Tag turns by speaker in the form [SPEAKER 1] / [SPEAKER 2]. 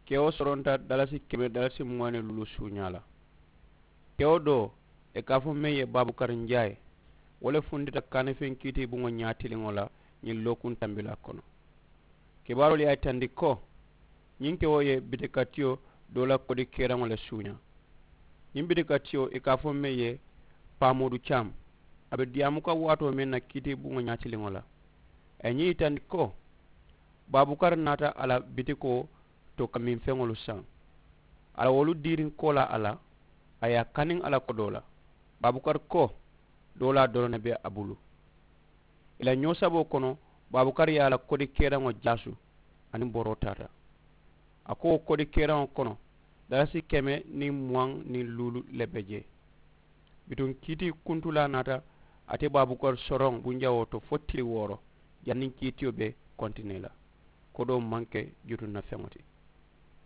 [SPEAKER 1] keo soronta dalasi keme dalasi muwane lulu suñala keo do e kafo meye babukar njaay wala fundita kane fen kiti bungo ñatiliŋola ñin lokun tambila kono kibarol ye tandi ko ñin kewo ye bitikatiyo dola kodi keraŋo le suña ñin bitikatiyo e kafo meye pamodu cham abe diyamu ka wato men na kiti bungo ñatiliŋola e ñi tandi ko babukar nata ala bitiko to kamin feŋolu saŋ ala wolu dirin kola ala aya kanin ala ko dola babukar ko dola dorone be abulu ila ñosabo kono babukar ya ala kodi keraŋo jasu ani boro tata ako kodi keraŋo kono dalasi keme ni muwaŋ ni lulu lebeje bitun kiti kuntula nata ate babukar soroŋ bunjawo to fo tili woro jannin kitiyo be kontine la kodo manke jutun na feŋoti